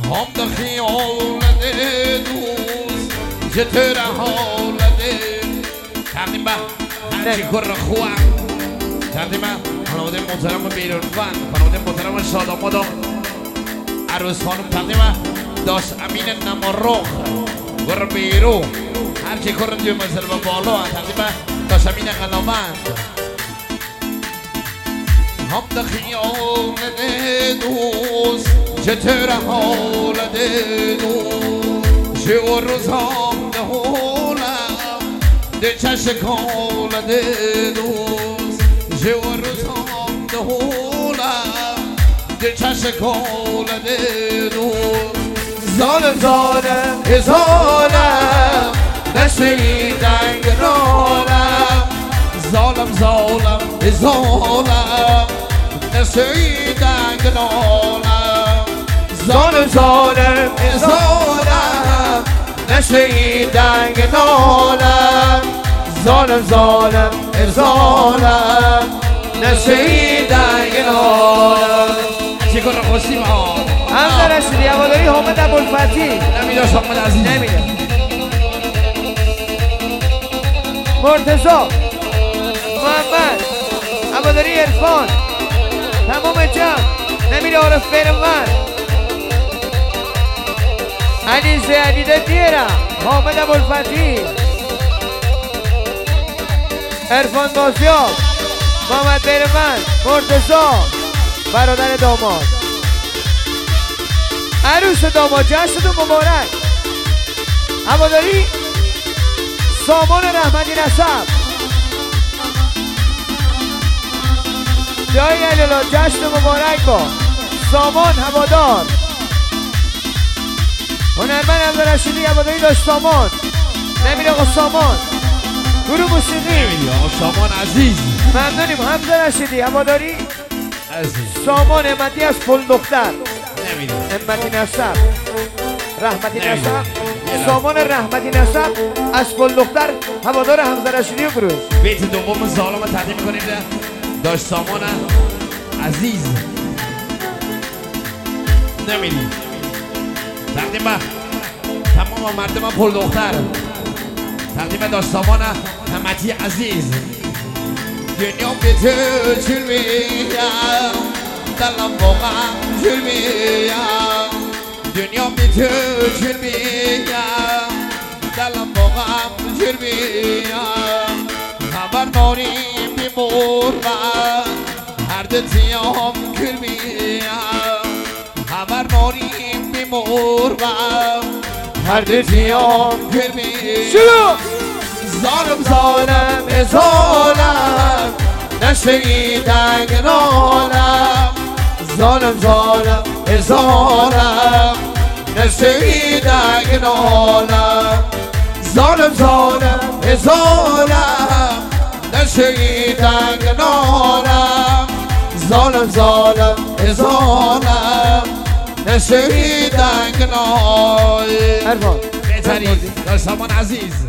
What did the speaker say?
هم ده خیال دوست چطور حال تقدیم به هرچی کر خواه تقدیم به خانواده محترم بیرون فن خانواده محترم شاداماد عروس خانم تقدیم به داشت امین نمارخ ور بیرو هرچی کر دیو مثل به بالا تقدیم به داشت امین قلامند هم ده خیال دوست چطور حال دوست شو روزام ده حولم ده چشکال دوست شو روزام ده حولم ده چشکال دوست ظالم ظالم ظالم نشیدن گرانم ظالم ظالم ظالم نشیدن گرانم ظالم ظالم ظالم نشیدن گرانم ظالم ظالم ظالم نشیدن گرانم چیکار خوشی ما هم درشتی هواداری حامد ابوالفتحی نمیداش حامد عزیز نمیده مرتضی محمد هواداری عرفان تمام جمع نمیره عارف بیرون علیزه علیده دیرم حامد ابوالفتحی عرفان بازیاب محمد بیرون مرتضی برادر داماد عروس داماد جشنتون مبارک هواداری سامان رحمتی نسب جای علیلا جشن مبارک با سامان هوادار هنرمند عبدالرشیدی هواداری داشت سامان نمیره آقا سامان گروه موسیقی نمیده آقا سامان عزیز ممنونیم حمزه رشیدی هواداری عزیز سامان امتی از پل دختر نمیده امتی نسب رحمتی نسب سامان رحمتی نسب از پل دختر هوادار حمزه رشیدی و گروه بیت دوم ظالم رو تقدیم میکنیم داشت سامان عزیز نمیدی تقدیم به تمام مردم پل دختر تقدیم به داشت سامان همتی عزیز دنیا به تو چون میم دلم واقعا چون میم دنیا به تو چون میم دلم واقعا چون میم خبر داریم بیمورم هر دتیام کل میم خبر داریم بیمورم هر دتیام کل میم شروع ظالم ظالم ظالم نشیدن گرانم ظالم ظالم ظالم نشیدن گرانم ظالم ظالم ظالم نشیدن گرانم ظالم ظالم ظالم نشیدن گرانم عرفان بهترین داشت سامان عزیز